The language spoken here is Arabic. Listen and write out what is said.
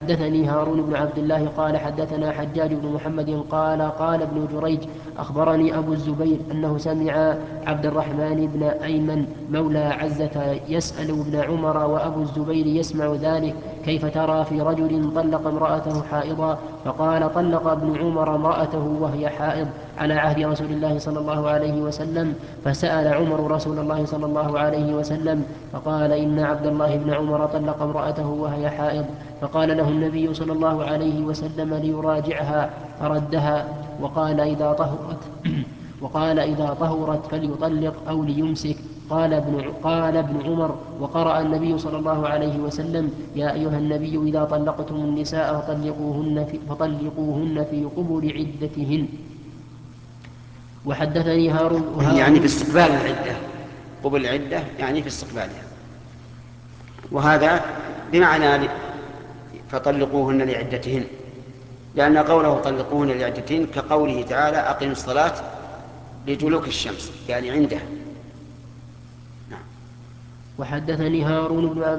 حدثني هارون بن عبد الله قال حدثنا حجاج بن محمد قال ابن جريج أخبرني أبو الزبير أنه سمع عبد الرحمن بن أيمن مولى عزة يسأل ابن عمر وأبو الزبير يسمع ذلك كيف ترى في رجل طلق امرأته حائضا؟ فقال طلق ابن عمر امرأته وهي حائض على عهد رسول الله صلى الله عليه وسلم. فسأل عمر رسول الله صلى الله عليه وسلم فقال إن عبد الله بن عمر طلق امرأته وهي حائض. فقال له النبي صلى الله عليه وسلم ليراجعها فردها وقال إذا طهرت فليطلق أو ليمسك. قال ابن عمر وقرأ النبي صلى الله عليه وسلم يا أيها النبي إذا طلقتم النساء فطلقوهن في قبل عدتهن. وحدثني هارون يعني في استقبال العدة، قبل العدة يعني في استقبالها، وهذا بمعنى فطلقوهن لعدتهن، لأن قوله طلقوهن لعدتهن كقوله تعالى أقم الصلاة لدلوك الشمس، يعني عندها. وحدثني هارون بن